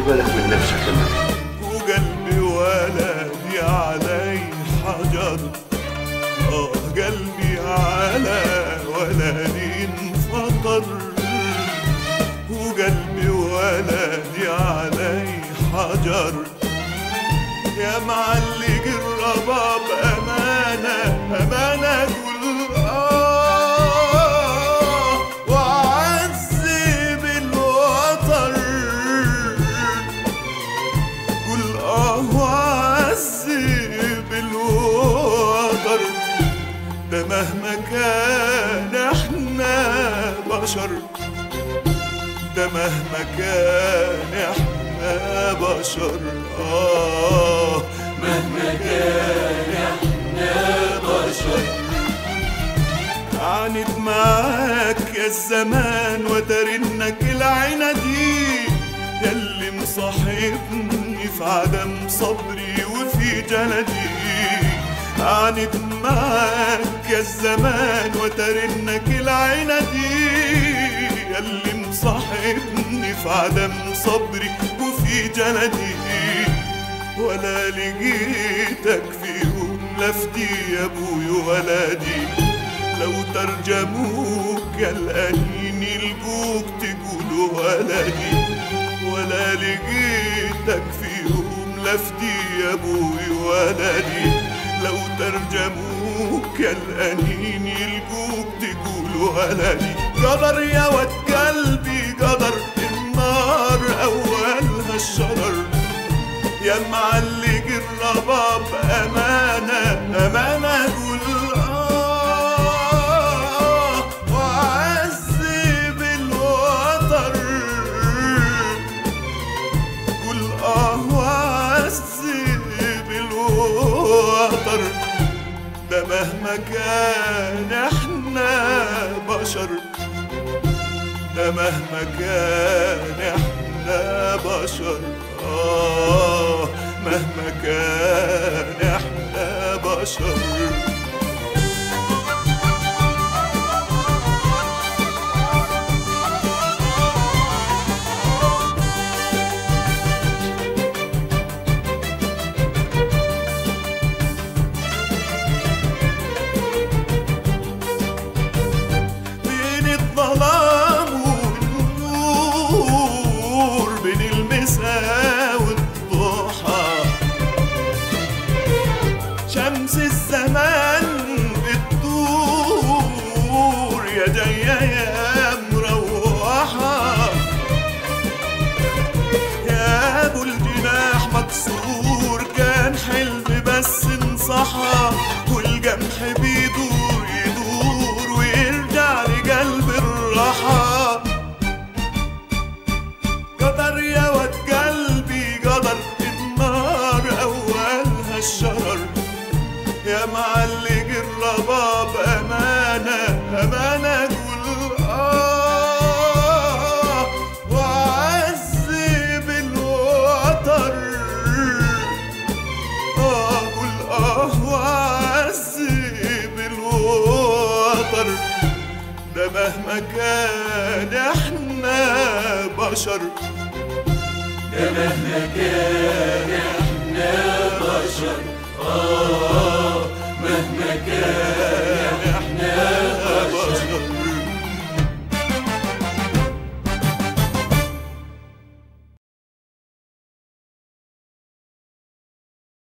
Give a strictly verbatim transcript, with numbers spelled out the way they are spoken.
بالك من نفسك كمان. وقلبي ولدي علي حجر، اه قلبي على ولدي انفطر، وقلبي ولدي علي حجر. يا معلق الرباب أمانة أمانة قول آه وعذب الوتر، قول آه وعذب الوتر. ده مهما كان احنا بشر، ده مهما كان احنا بشر، آه مهما كان احنا بشر. عانيت معاك يا الزمان وترنك العينة دي، ياللي مصاحبني في عدم صبري وفي جلدي. عانيت معاك يا الزمان وترنك العينة دي، ياللي مصاحبني في عدم صبري وفي جلدي. ولا لقيتك في يوم لفتي يا ابوي ولدي، لو ترجموك يا الأنين يلقوك تقولوا ولدي. ولا لقيتك في يوم لفتي يا ابوي ولدي، لو ترجموك يا الأنين يلقوك تقولوا ولدي. قدر يا ود قلبي قدر، النار أولها الشرر. يا معلق الرباب أمانة أمانة قول آه وعذب الوتر، قول آه وعذب الوتر. ده مهما كان احنا بشر، ده مهما كان احنا بشر، آه مهما كان احنا بشر. بين الظلام والنور، بين المساء والضحى، شمس الزمان بتدور يا جاية يا مروحة. يا ابو الجناح مكسور كان حلم بس انصحى، والجمح بيدور يدور ويرجع لقلب الراحة. قدر يا ود قلبي قدر، النار أولها الشرر. يا معلق الرباب أمانة أمانة قول آه وعذب الوتر، آه قول آه وعذب الوتر. ده مهما كان احنا بشر، ده مهما كان احنا بشر، آه مهما كان